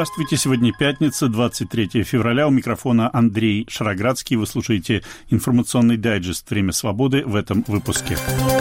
Здравствуйте, сегодня пятница, 23 февраля. У микрофона Андрей Шароградский. Вы слушаете информационный дайджест «Время свободы» в этом выпуске.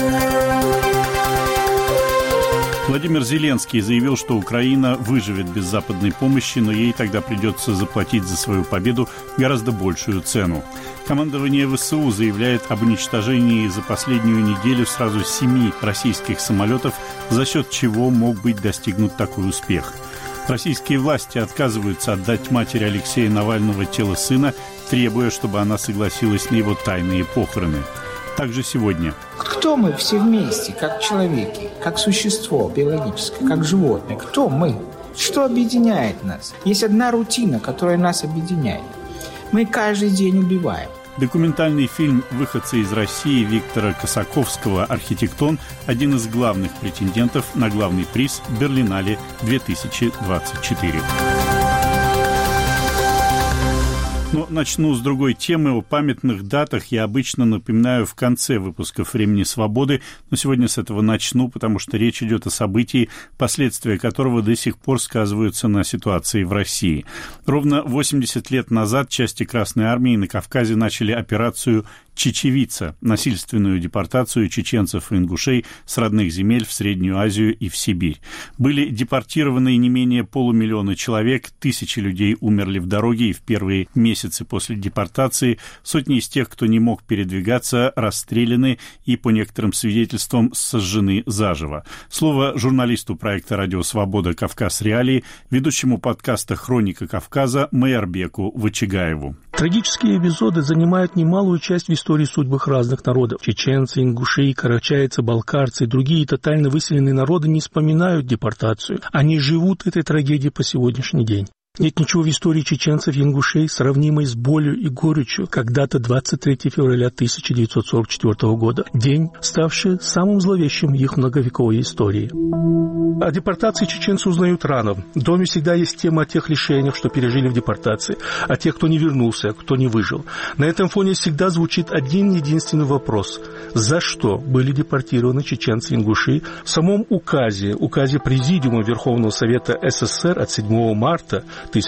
Владимир Зеленский заявил, что Украина выживет без западной помощи, но ей тогда придется заплатить за свою победу гораздо большую цену. Командование ВСУ заявляет об уничтожении за последнюю неделю сразу 7 российских самолетов, за счет чего мог быть достигнут такой успех. Российские власти отказываются отдать матери Алексея Навального тело сына, требуя, чтобы она согласилась на его тайные похороны. Также сегодня. Кто мы все вместе, как человеки, как существо биологическое, как животное? Кто мы? Что объединяет нас? Есть одна рутина, которая нас объединяет. Мы каждый день убиваем. Документальный фильм выходца из России Виктора Косаковского «Архитектон» – один из главных претендентов на главный приз Берлинале 2024. Но начну с другой темы. О памятных датах я обычно напоминаю в конце выпусков «Времени свободы», но сегодня с этого начну, потому что речь идет о событии, последствия которого до сих пор сказываются на ситуации в России. Ровно 80 лет назад части Красной Армии на Кавказе начали операцию «Чечевица» – насильственную депортацию чеченцев и ингушей с родных земель в Среднюю Азию и в Сибирь. Были депортированы не менее 500 000 человек, тысячи людей умерли в дороге, и в первые месяцы после депортации сотни из тех, кто не мог передвигаться, расстреляны и, по некоторым свидетельствам, сожжены заживо. Слово журналисту проекта «Радио Свобода. Кавказ. Реалии», ведущему подкаста «Хроника Кавказа» Майарбеку Вачигаеву. Трагические эпизоды занимают немалую часть в истории судьбах разных народов. Чеченцы, ингуши, карачайцы, балкарцы и другие тотально выселенные народы не вспоминают депортацию. Они живут этой трагедией по сегодняшний день. Нет ничего в истории чеченцев и ингушей, сравнимой с болью и горечью, как дата 23 февраля 1944 года, день, ставший самым зловещим в их многовековой истории. О депортации чеченцы узнают рано. В доме всегда есть тема о тех лишениях, что пережили в депортации, о тех, кто не вернулся, кто не выжил. На этом фоне всегда звучит один единственный вопрос. За что были депортированы чеченцы и ингуши? В самом указе Президиума Верховного Совета СССР от 7 марта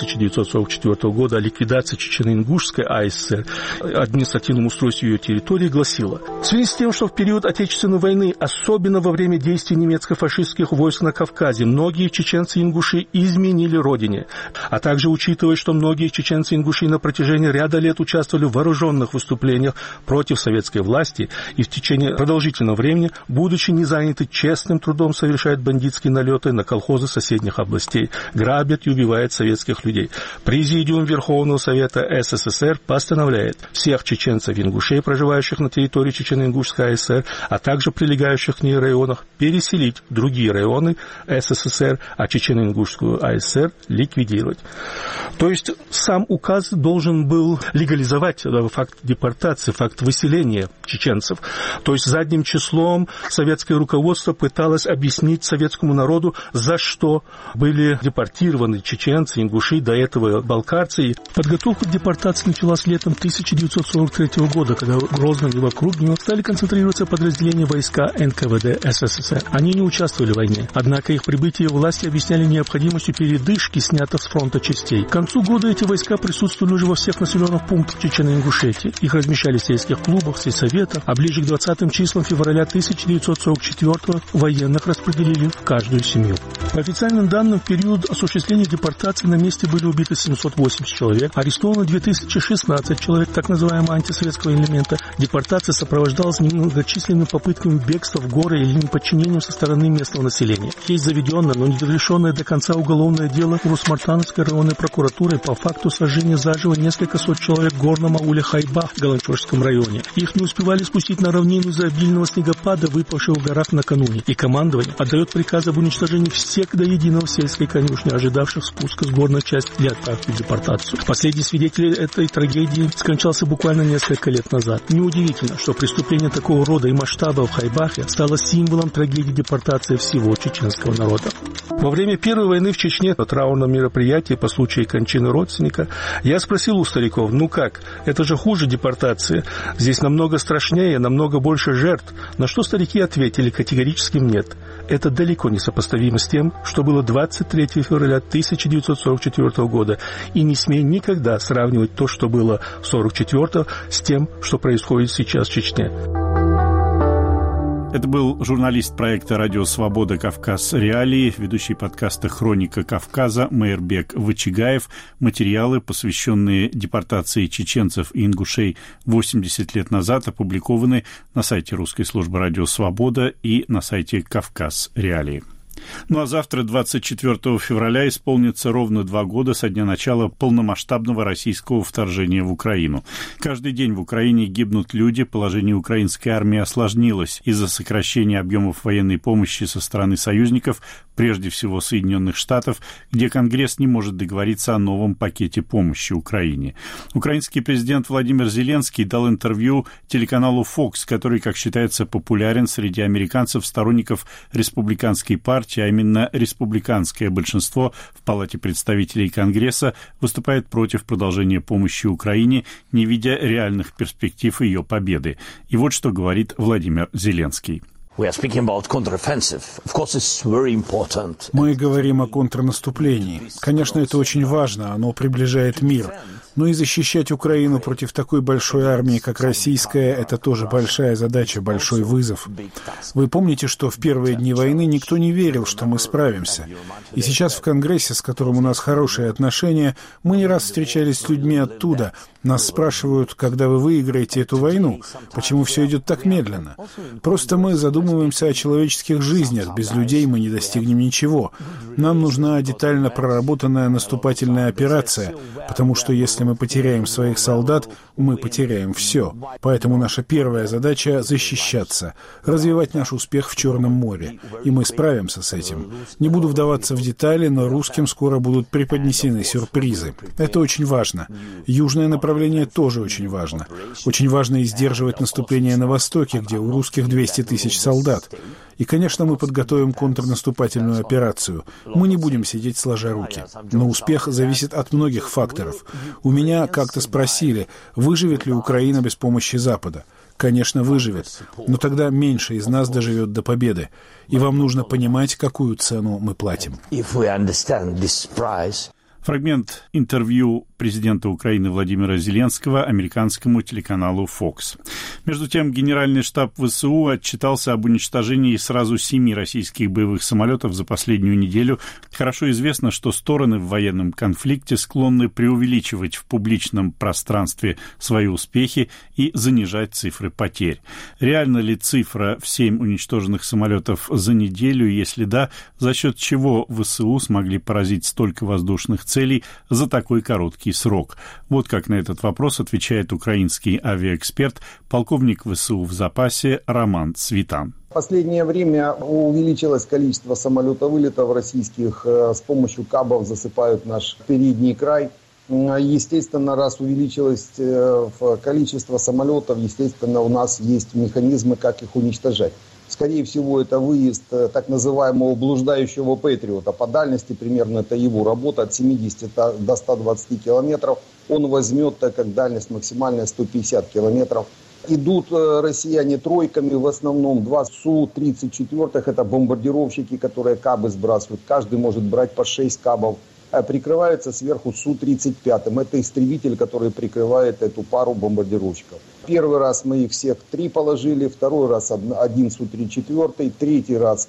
1944 года о ликвидации Чечено-Ингушской АССР, административном устройстве ее территории, гласила: в связи с тем, что в период Отечественной войны, особенно во время действий немецко-фашистских войск на Кавказе, многие чеченцы и ингуши изменили родине, а также учитывая, что многие чеченцы и ингуши на протяжении ряда лет участвовали в вооруженных выступлениях против советской власти и в течение продолжительного времени, будучи не заняты честным трудом, совершают бандитские налеты на колхозы соседних областей, грабят и убивают советских людей. Президиум Верховного Совета СССР постановляет всех чеченцев и ингушей, проживающих на территории Чечено-Ингушской АССР, а также прилегающих к ней районах, переселить в другие районы СССР, а Чечено-Ингушскую АССР ликвидировать. То есть сам указ должен был легализовать факт депортации, факт выселения чеченцев. То есть задним числом советское руководство пыталось объяснить советскому народу, за что были депортированы чеченцы, ингуши, до этого балкарцы. Подготовка к депортации началась летом 1943 года, когда в Грозном и вокруг него стали концентрироваться подразделения войска НКВД СССР. Они не участвовали в войне, однако их прибытие власти объясняли необходимостью передышки, снятых с фронта частей. К концу года эти войска присутствовали уже во всех населенных пунктах Чечено-Ингушетии. Их размещали в сельских клубах, сельсоветах, а ближе к 20 числам февраля 1944 военных распределили в каждую семью. По официальным данным, в период осуществления депортации на месте были убиты 780 человек, арестовано 2016 человек так называемого антисоветского элемента. Депортация сопровождалась немногочисленными попытками бегства в горы или неподчинением со стороны местного населения. Есть заведенное, но не завершенное до конца уголовное дело Урус-Мартановской районной прокуратурой по факту сожжения заживо несколько сот человек в горном ауле Хайбах в Галанчожском районе. Их не успевали спустить на равнину из-за обильного снегопада, выпавшего в горах накануне. И командование отдает приказ об уничтожении всех до единого сельской конюшни, ожидавших спуска с горной части для отправки в депортацию. Последний свидетель этой трагедии скончался буквально несколько лет назад. Неудивительно, что преступление такого рода и масштаба в Хайбахе стало символом трагедии депортации всего чеченского народа. Во время Первой войны в Чечне, на траурном мероприятии по случаю кончины родственника, я спросил у стариков: ну как, это же хуже депортации, здесь намного страшнее, намного больше жертв. На что старики ответили категорическим нет. Это далеко не сопоставимо с тем, тем, что было 23 февраля 1944 года, и не смей никогда сравнивать то, что было 1944, с тем, что происходит сейчас в Чечне. Это был журналист проекта «Радио Свобода. Кавказ. Реалии», ведущий подкаста «Хроника Кавказа» Майырбек Вачигаев. Материалы, посвященные депортации чеченцев и ингушей 80 лет назад, опубликованы на сайте русской службы «Радио Свобода» и на сайте «Кавказ. Реалии». Ну а завтра, 24 февраля, исполнится ровно 2 года со дня начала полномасштабного российского вторжения в Украину. Каждый день в Украине гибнут люди, положение украинской армии осложнилось из-за сокращения объемов военной помощи со стороны союзников, прежде всего Соединенных Штатов, где Конгресс не может договориться о новом пакете помощи Украине. Украинский президент Владимир Зеленский дал интервью телеканалу Fox, который, как считается, популярен среди американцев, сторонников республиканской партии, а именно республиканское большинство в Палате представителей Конгресса выступает против продолжения помощи Украине, не видя реальных перспектив ее победы. И вот что говорит Владимир Зеленский. Мы говорим о контрнаступлении. Конечно, это очень важно, оно приближает мир. Но и защищать Украину против такой большой армии, как российская, это тоже большая задача, большой вызов. Вы помните, что в первые дни войны никто не верил, что мы справимся. И сейчас в Конгрессе, с которым у нас хорошие отношения, мы не раз встречались с людьми оттуда. Нас спрашивают, когда вы выиграете эту войну, почему все идет так медленно. Просто мы задумываемся о человеческих жизнях. Без людей мы не достигнем ничего. Нам нужна детально проработанная наступательная операция, потому что если мы потеряем своих солдат, мы потеряем все. Поэтому наша первая задача — защищаться, развивать наш успех в Черном море. И мы справимся с этим. Не буду вдаваться в детали, но русским скоро будут преподнесены сюрпризы. Это очень важно. Южное направление тоже очень важно. Очень важно и сдерживать наступление на востоке, где у русских 200 тысяч солдат. И, конечно, мы подготовим контрнаступательную операцию. Мы не будем сидеть сложа руки. Но успех зависит от многих факторов. У меня как-то спросили, выживет ли Украина без помощи Запада. Конечно, выживет, но тогда меньше из нас доживет до победы. И вам нужно понимать, какую цену мы платим. Фрагмент интервью президента Украины Владимира Зеленского американскому телеканалу Fox. Между тем, Генеральный штаб ВСУ отчитался об уничтожении сразу 7 российских боевых самолетов за последнюю неделю. Хорошо известно, что стороны в военном конфликте склонны преувеличивать в публичном пространстве свои успехи и занижать цифры потерь. Реальна ли цифра в 7 уничтоженных самолетов за неделю? Если да, за счет чего ВСУ смогли поразить столько воздушных целей за такой короткий срок? Вот как на этот вопрос отвечает украинский авиаэксперт, полковник ВСУ в запасе Роман Цвитан. В последнее время увеличилось количество самолетов-вылетов российских. С помощью кабов засыпают наш передний край. Естественно, раз увеличилось количество самолетов, естественно, у нас есть механизмы, как их уничтожать. Скорее всего, это выезд так называемого блуждающего патриота. По дальности примерно это его работа от 70 до 120 километров. Он возьмет, так как дальность максимальная 150 километров. Идут россияне тройками, в основном 2 Су-34, это бомбардировщики, которые кабы сбрасывают. Каждый может брать по 6 кабов. Прикрывается сверху Су-35. Это истребитель, который прикрывает эту пару бомбардировщиков. Первый раз мы их всех 3 положили, второй раз 1 Су-34, третий раз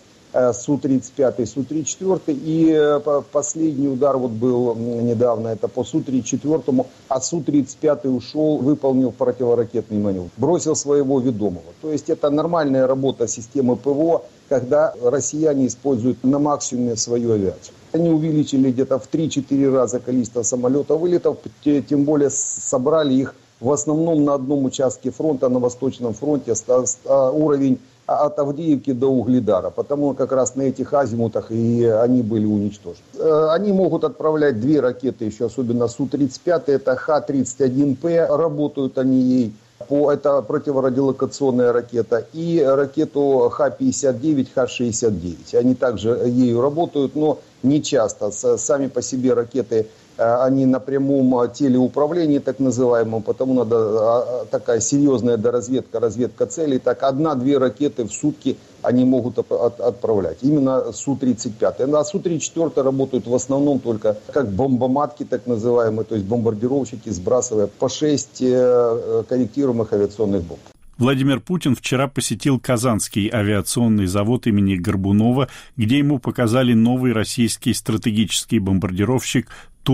Су-35, Су-34. И последний удар вот был недавно, это по Су-34, а Су-35 ушел, выполнил противоракетный маневр, бросил своего ведомого. То есть это нормальная работа системы ПВО, когда россияне используют на максимуме свою авиацию. Они увеличили где-то в 3-4 раза количество самолетов-вылетов, тем более собрали их в основном на одном участке фронта, на Восточном фронте, уровень от Авдеевки до Угледара, потому как раз на этих азимутах и они были уничтожены. Они могут отправлять 2 ракеты, еще особенно Су-35, это Х-31П, работают они ей. Это противорадиолокационная ракета, и ракету Х-59, Х-69. Они также ею работают, но не часто. Сами по себе ракеты, они на прямом телеуправлении, так называемом, потому надо такая серьезная разведка целей. Так 1-2 ракеты в сутки они могут отправлять. Именно Су-35. А Су-34 работают в основном только как бомбоматки, так называемые, то есть бомбардировщики, сбрасывая по 6 корректируемых авиационных бомб. Владимир Путин вчера посетил Казанский авиационный завод имени Горбунова, где ему показали новый российский стратегический бомбардировщик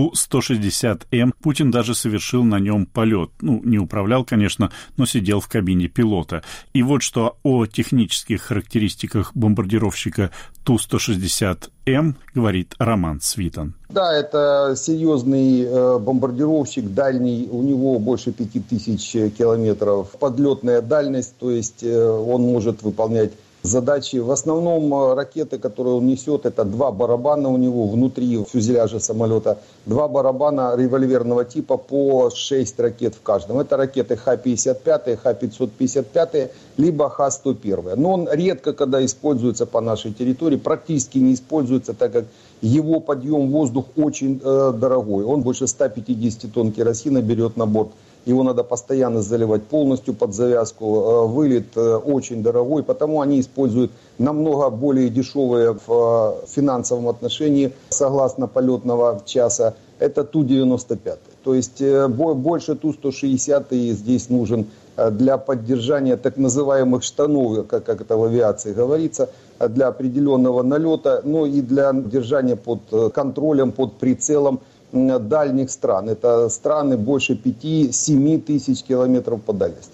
Ту-160М. Путин даже совершил на нем полет. Не управлял, конечно, но сидел в кабине пилота. И вот что о технических характеристиках бомбардировщика Ту-160М говорит Роман Свитан. Да, это серьезный бомбардировщик, дальний, у него больше 5000 километров подлетная дальность, то есть он может выполнять задачи. В основном ракеты, которые он несет, это 2 барабана у него внутри фюзеляжа самолета, 2 барабана револьверного типа по 6 ракет в каждом. Это ракеты Х-55, Х-555, либо Х-101. Но он редко когда используется по нашей территории, практически не используется, так как его подъем в воздух очень дорогой. Он больше 150 тонн керосина берет на борт. Его надо постоянно заливать полностью под завязку. Вылет очень дорогой, потому они используют намного более дешевые в финансовом отношении, согласно полетного часа. Это Ту-95. То есть больше Ту-160 и здесь нужен для поддержания так называемых штанов, как это в авиации говорится, для определенного налета, но и для держания под контролем, под прицелом дальних стран. Это страны больше 5-7 тысяч километров по дальности.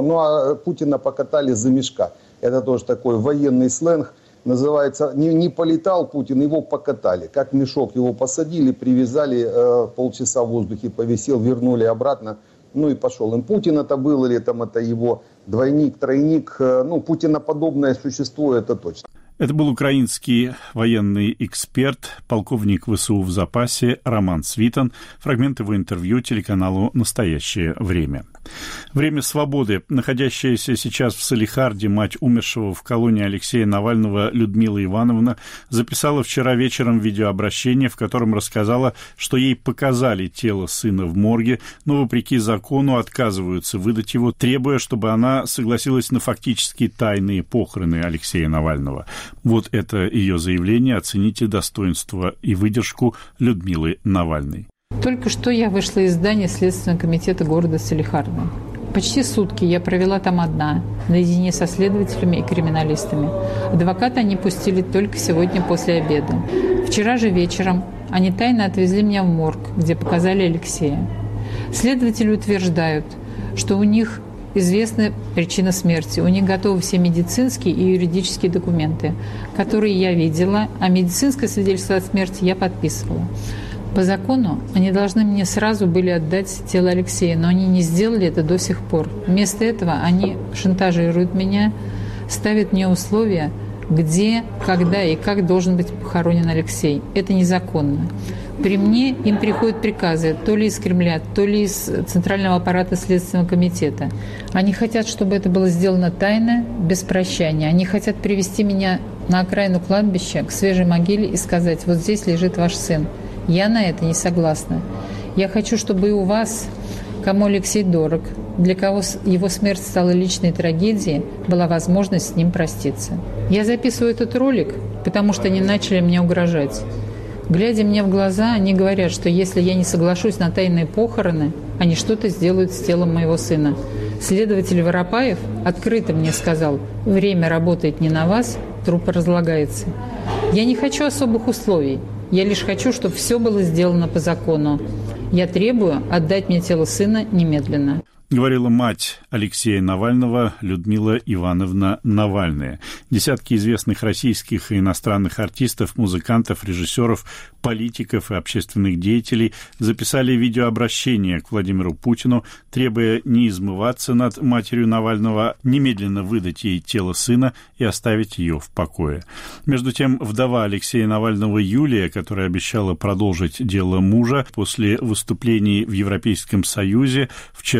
А Путина покатали за мешка. Это тоже такой военный сленг. Называется, не полетал Путин, его покатали. Как мешок его посадили, привязали, полчаса в воздухе повисел, вернули обратно, и пошел. Им Путин это был или это его двойник, тройник. Путиноподобное существо, это точно. Это был украинский военный эксперт, полковник ВСУ в запасе Роман Свитан. Фрагмент его интервью телеканалу «Настоящее время». «Время свободы». Находящаяся сейчас в Салехарде мать умершего в колонии Алексея Навального Людмила Ивановна записала вчера вечером видеообращение, в котором рассказала, что ей показали тело сына в морге, но вопреки закону отказываются выдать его, требуя, чтобы она согласилась на фактически тайные похороны Алексея Навального. Вот это ее заявление. Оцените достоинство и выдержку Людмилы Навальной. Только что я вышла из здания Следственного комитета города Салехарда. Почти сутки я провела там одна, наедине со следователями и криминалистами. Адвоката они пустили только сегодня после обеда. Вчера же вечером они тайно отвезли меня в морг, где показали Алексея. Следователи утверждают, что у них известна причина смерти. У них готовы все медицинские и юридические документы, которые я видела, а медицинское свидетельство о смерти я подписывала. По закону они должны мне сразу были отдать тело Алексея, но они не сделали это до сих пор. Вместо этого они шантажируют меня, ставят мне условия, где, когда и как должен быть похоронен Алексей. Это незаконно. При мне им приходят приказы то ли из Кремля, то ли из Центрального аппарата Следственного комитета. Они хотят, чтобы это было сделано тайно, без прощания. Они хотят привести меня на окраину кладбища, к свежей могиле и сказать: вот здесь лежит ваш сын. Я на это не согласна. Я хочу, чтобы и у вас, кому Алексей дорог, для кого его смерть стала личной трагедией, была возможность с ним проститься. Я записываю этот ролик, потому что они начали мне угрожать. Глядя мне в глаза, они говорят, что если я не соглашусь на тайные похороны, они что-то сделают с телом моего сына. Следователь Воропаев открыто мне сказал: время работает не на вас, труп разлагается. Я не хочу особых условий. Я лишь хочу, чтобы все было сделано по закону. Я требую отдать мне тело сына немедленно. Говорила мать Алексея Навального Людмила Ивановна Навальная. Десятки известных российских и иностранных артистов, музыкантов, режиссеров, политиков и общественных деятелей записали видеообращение к Владимиру Путину, требуя не измываться над матерью Навального, немедленно выдать ей тело сына и оставить ее в покое. Между тем, вдова Алексея Навального Юлия, которая обещала продолжить дело мужа после выступлений в Европейском Союзе, вчера вместе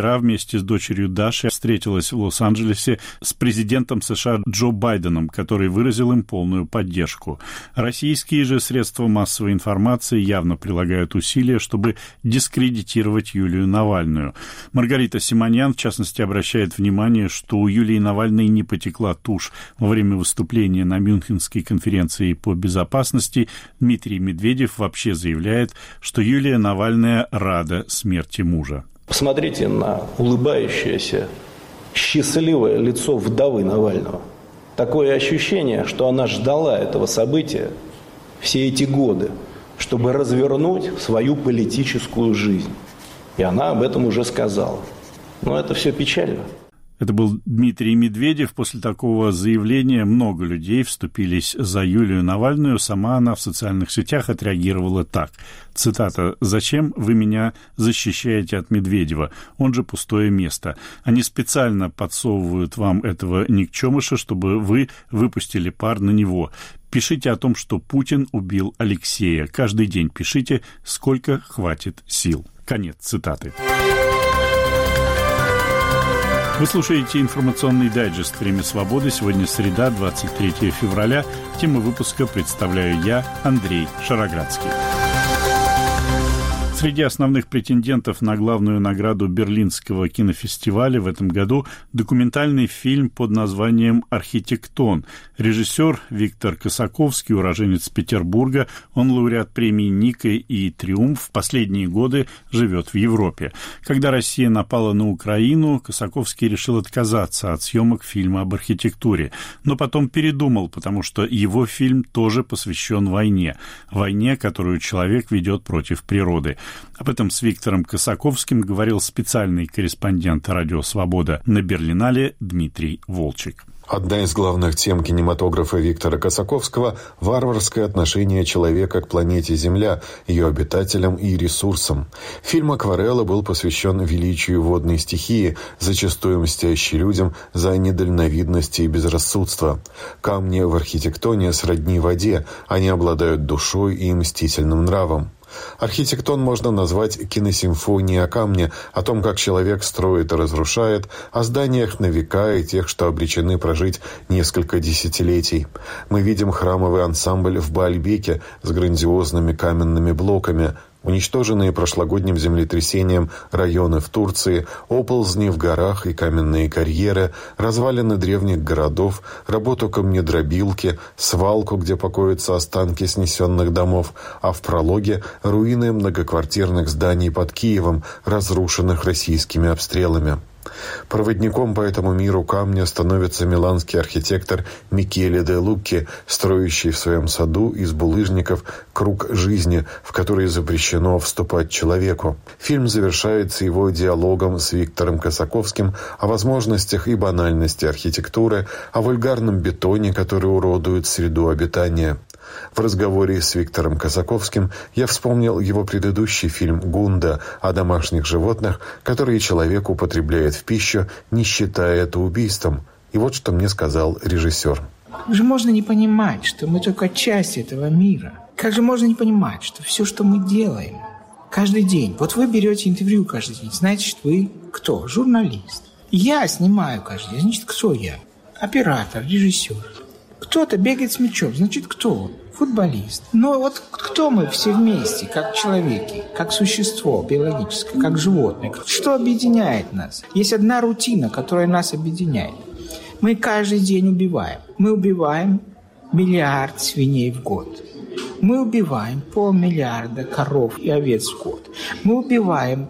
вместе с дочерью Дашей встретилась в Лос-Анджелесе с президентом США Джо Байденом, который выразил им полную поддержку. Российские же средства массовой информации явно прилагают усилия, чтобы дискредитировать Юлию Навальную. Маргарита Симоньян, в частности, обращает внимание, что у Юлии Навальной не потекла тушь во время выступления на Мюнхенской конференции по безопасности. Дмитрий Медведев вообще заявляет, что Юлия Навальная рада смерти мужа. Посмотрите на улыбающееся, счастливое лицо вдовы Навального. Такое ощущение, что она ждала этого события все эти годы, чтобы развернуть свою политическую жизнь. И она об этом уже сказала. Но это все печально. Это был Дмитрий Медведев. После такого заявления много людей вступились за Юлию Навальную. Сама она в социальных сетях отреагировала так. Цитата: «Зачем вы меня защищаете от Медведева? Он же пустое место. Они специально подсовывают вам этого никчемыша, чтобы вы выпустили пар на него. Пишите о том, что Путин убил Алексея. Каждый день пишите, сколько хватит сил». Конец цитаты. Вы слушаете информационный дайджест «Время свободы». Сегодня среда, 23 февраля. Тему выпуска представляю я, Андрей Шароградский. Среди основных претендентов на главную награду Берлинского кинофестиваля в этом году документальный фильм под названием «Архитектон». Режиссер Виктор Косаковский, уроженец Петербурга, он лауреат премии «Ника» и «Триумф», в последние годы живет в Европе. Когда Россия напала на Украину, Косаковский решил отказаться от съемок фильма об архитектуре, но потом передумал, потому что его фильм тоже посвящен войне, которую человек ведет против природы. Об этом с Виктором Косаковским говорил специальный корреспондент «Радио Свобода» на Берлинале Дмитрий Волчек. Одна из главных тем кинематографа Виктора Косаковского – варварское отношение человека к планете Земля, ее обитателям и ресурсам. Фильм «Акварелла» был посвящен величию водной стихии, зачастую мстящей людям за недальновидность и безрассудство. Камни в архитектоне сродни воде, они обладают душой и мстительным нравом. «Архитектон» можно назвать киносимфонией о камне, о том, как человек строит и разрушает, о зданиях на века и тех, что обречены прожить несколько десятилетий. Мы видим храмовый ансамбль в Баальбеке с грандиозными каменными блоками, уничтоженные прошлогодним землетрясением районы в Турции, оползни в горах и каменные карьеры, развалины древних городов, работу камнедробилки, свалку, где покоятся останки снесенных домов, а в прологе – руины многоквартирных зданий под Киевом, разрушенных российскими обстрелами. Проводником по этому миру камня становится миланский архитектор Микеле де Лукки, строящий в своем саду из булыжников круг жизни, в который запрещено вступать человеку. Фильм завершается его диалогом с Виктором Косаковским о возможностях и банальности архитектуры, о вульгарном бетоне, который уродует среду обитания. В разговоре с Виктором Косаковским я вспомнил его предыдущий фильм «Гунда» о домашних животных, которые человек употребляет в пищу, не считая это убийством. И вот что мне сказал режиссер. Как же можно не понимать, что мы только часть этого мира? Как же можно не понимать, что все, что мы делаем каждый день... Вот вы берете интервью каждый день, значит, вы кто? Журналист. Я снимаю каждый день, значит, кто я? Оператор, режиссер. Кто-то бегает с мячом, значит, кто он? Футболист. Но вот кто мы все вместе, как человеки, как существо биологическое, как животное? Что объединяет нас? Есть одна рутина, которая нас объединяет. Мы каждый день убиваем. Мы убиваем 1 миллиард свиней в год. Мы убиваем 500 миллиарда коров и овец в год. Мы убиваем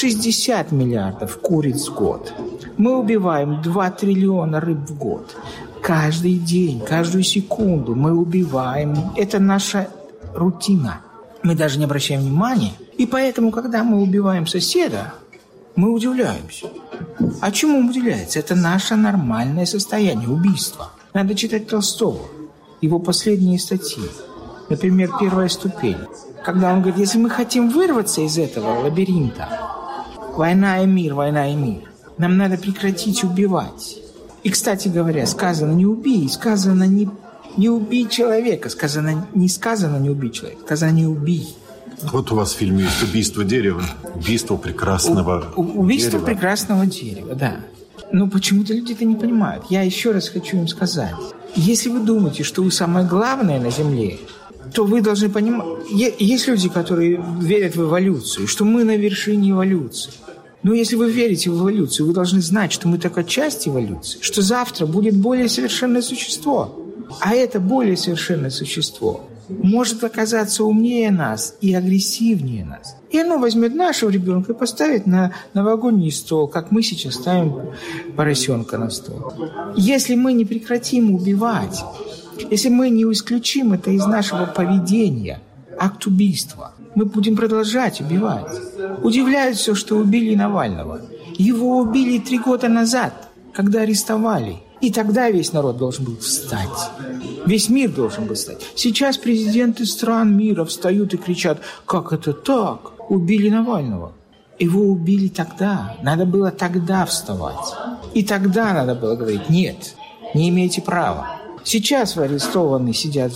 60 миллиардов куриц в год. Мы убиваем 2 триллиона рыб в год. Каждый день, каждую секунду мы убиваем. Это наша рутина. Мы даже не обращаем внимания. И поэтому, когда мы убиваем соседа, мы удивляемся. А чему он удивляется? Это наше нормальное состояние, убийство. Надо читать Толстого, его последние статьи. Например, «Первая ступень». Когда он говорит, если мы хотим вырваться из этого лабиринта, война и мир, нам надо прекратить убивать. И, кстати говоря, сказано «не убей», сказано «не убей человека», не сказано «не убей человека», сказано «не убей». Вот у вас в фильме есть «Убийство дерева». Убийство прекрасного Убийство дерева. прекрасного дерева, да. Но почему-то люди это не понимают. Я еще раз хочу им сказать. Если вы думаете, что вы самое главное на Земле, то вы должны понимать... Есть люди, которые верят в эволюцию, что мы на вершине эволюции. Но если вы верите в эволюцию, вы должны знать, что мы только часть эволюции, что завтра будет более совершенное существо. А это более совершенное существо может оказаться умнее нас и агрессивнее нас. И оно возьмет нашего ребенка и поставит на новогодний стол, как мы сейчас ставим поросенка на стол. Если мы не прекратим убивать, если мы не исключим это из нашего поведения, акт убийства, мы будем продолжать убивать. Удивляет все, что убили Навального. Его убили 3 года назад, когда арестовали. И тогда весь народ должен был встать. Весь мир должен был встать. Сейчас президенты стран мира встают и кричат: как это так? Убили Навального. Его убили тогда. Надо было тогда вставать. И тогда надо было говорить: нет, не имеете права. Сейчас арестованные сидят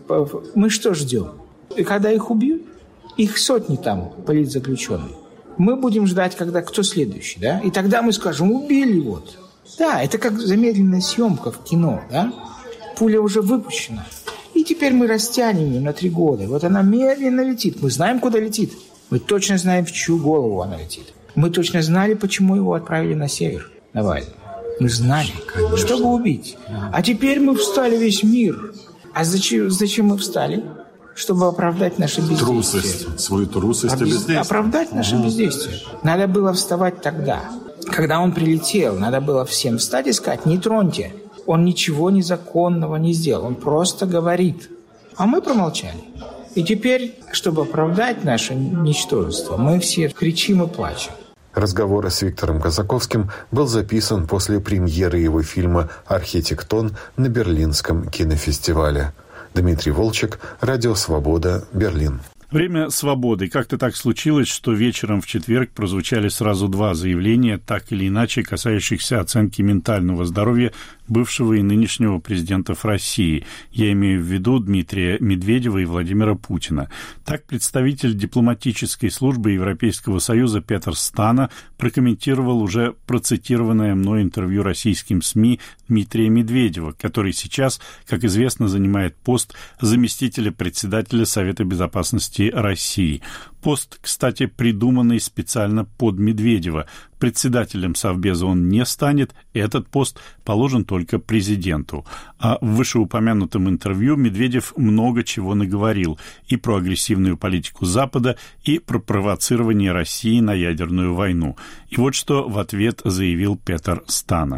мы что ждем? И когда их убьют? Их сотни там политзаключенных. Мы будем ждать, когда кто следующий, да? И тогда мы скажем: убили вот. Да, это как замедленная съемка в кино, да? Пуля уже выпущена. И теперь мы растянем ее на 3 года. Вот она медленно летит. Мы знаем, куда летит. Мы точно знаем, в чью голову она летит. Мы точно знали, почему его отправили на север, Навального. Мы знали, чтобы убить. А теперь мы встали весь мир. А зачем мы встали? Чтобы оправдать наше бездействие. Трусость, свою трусость и бездействие. Оправдать наше бездействие. Надо было вставать тогда. Когда он прилетел, надо было всем встать и сказать: не троньте. Он ничего незаконного не сделал. Он просто говорит. А мы промолчали. И теперь, чтобы оправдать наше ничтожество, мы все кричим и плачем. Разговор с Виктором Косаковским был записан после премьеры его фильма «Архитектон» на Берлинском кинофестивале. Дмитрий Волчек, Радио Свобода, Берлин. Время свободы. Как-то так случилось, что вечером в четверг прозвучали сразу 2 заявления, так или иначе касающихся оценки ментального здоровья бывшего и нынешнего президентов России. Я имею в виду Дмитрия Медведева и Владимира Путина. Так представитель дипломатической службы Европейского Союза Петр Стана прокомментировал уже процитированное мной интервью российским СМИ Дмитрия Медведева, который сейчас, как известно, занимает пост заместителя председателя Совета Безопасности России. Пост, кстати, придуманный специально под Медведева. Председателем Совбеза он не станет, этот пост положен только президенту. А в вышеупомянутом интервью Медведев много чего наговорил и про агрессивную политику Запада, и про провоцирование России на ядерную войну. И вот что в ответ заявил Петр Стана.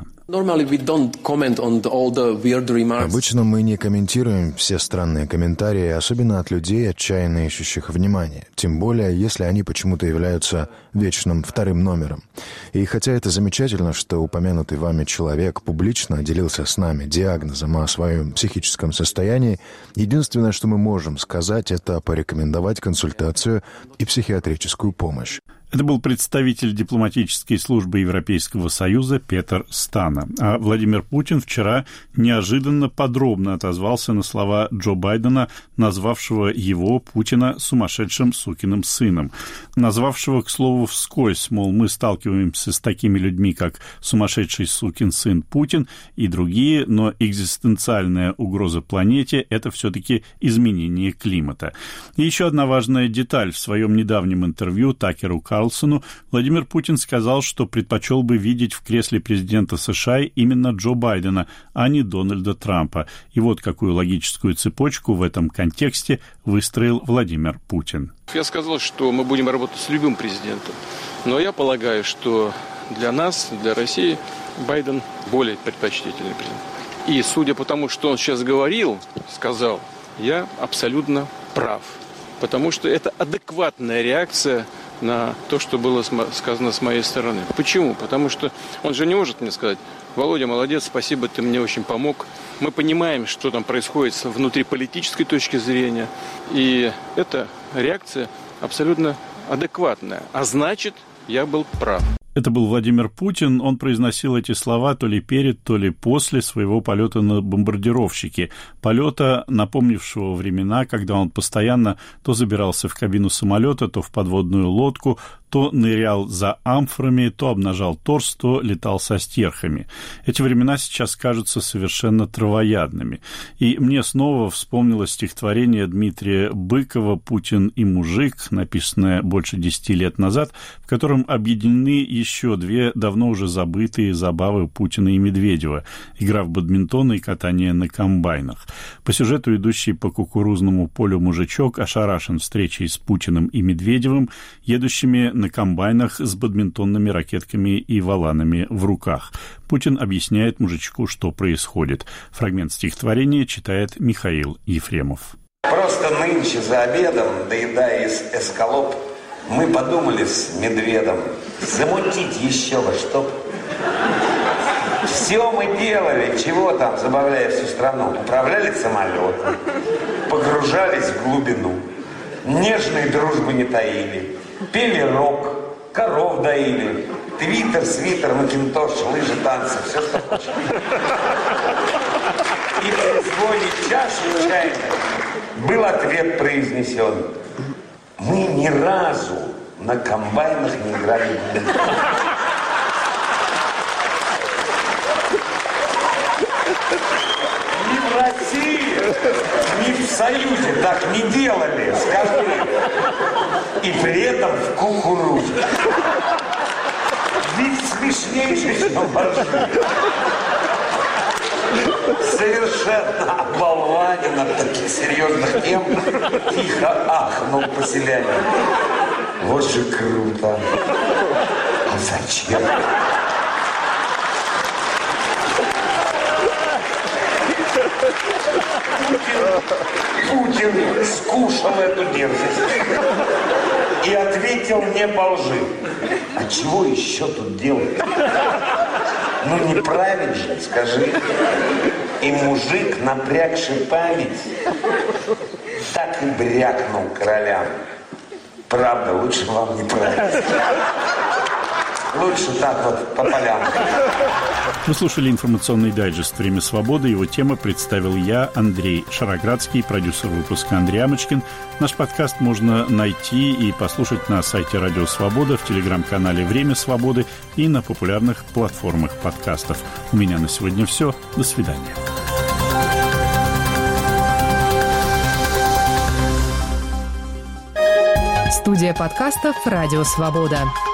Обычно мы не комментируем все странные комментарии, особенно от людей, отчаянно ищущих внимания. Тем более, если они почему-то являются вечным 2-м номером. И хотя это замечательно, что упомянутый вами человек публично делился с нами диагнозом о своем психическом состоянии, единственное, что мы можем сказать, это порекомендовать консультацию и психиатрическую помощь. Это был представитель дипломатической службы Европейского Союза Петр Стана. А Владимир Путин вчера неожиданно подробно отозвался на слова Джо Байдена, назвавшего его, Путина, сумасшедшим сукиным сыном. Назвавшего, к слову, вскользь, мол, мы сталкиваемся с такими людьми, как сумасшедший сукин сын Путин и другие, но экзистенциальная угроза планете – это все-таки изменение климата. И еще одна важная деталь. В своем недавнем интервью Такеру Карлсону Владимир Путин сказал, что предпочел бы видеть в кресле президента США именно Джо Байдена, а не Дональда Трампа. И вот какую логическую цепочку в этом контексте выстроил Владимир Путин. Я сказал, что мы будем работать с любым президентом, но я полагаю, что для нас, для России, Байден более предпочтительный президент. И судя по тому, что он сейчас сказал, я абсолютно прав, потому что это адекватная реакция на то, что было сказано с моей стороны. Почему? Потому что он же не может мне сказать: Володя, молодец, спасибо, ты мне очень помог. Мы понимаем, что там происходит с внутриполитической точки зрения, и эта реакция абсолютно адекватная. А значит, я был прав. Это был Владимир Путин. Он произносил эти слова то ли перед, то ли после своего полета на бомбардировщике. Полета, напомнившего времена, когда он постоянно то забирался в кабину самолета, то в подводную лодку, то нырял за амфорами, то обнажал торс, то летал со стерхами. Эти времена сейчас кажутся совершенно травоядными. И мне снова вспомнилось стихотворение Дмитрия Быкова «Путин и мужик», написанное больше 10 лет назад, в котором объединены еще две давно уже забытые забавы Путина и Медведева – игра в бадминтон и катание на комбайнах. По сюжету идущий по кукурузному полю мужичок ошарашен встречей с Путиным и Медведевым, едущими на комбайнах с бадминтонными ракетками и воланами в руках. Путин объясняет мужичку, что происходит. Фрагмент стихотворения читает Михаил Ефремов. Просто нынче за обедом, доедая эскалоп, мы подумали с Медведом замутить еще во что. Все мы делали, чего там, забавляя всю страну. Управляли самолетом, погружались в глубину, нежной дружбы не таили, пели рок, коров доили, твиттер, свитер, макинтош, лыжи, танцы, все, что хочешь. И при звоне чаши чайной был ответ произнесен: мы ни разу на комбайнах не играли в губы. Ни в России, ни в Союзе так не делали, скажи. И при этом в кукурузе. Ведь смешнейший, чем боржи. Совершенно оболванен от таких серьезных тем, тихо ахнул поселянин. Вот же круто. А зачем? Путин скушал эту дерзость и ответил не по лжи. А чего еще тут делать? Ну не править же, скажи. И мужик, напрягший память, так и брякнул королям. Правда, лучше вам не править. Лучше так вот по полям. Вы слушали информационный дайджест «Время свободы». Его темы представил я, Андрей Шароградский, продюсер выпуска Андрей Амочкин. Наш подкаст можно найти и послушать на сайте Радио Свобода, в телеграм-канале «Время свободы» и на популярных платформах подкастов. У меня на сегодня все. До свидания. Студия подкастов «Радио Свобода».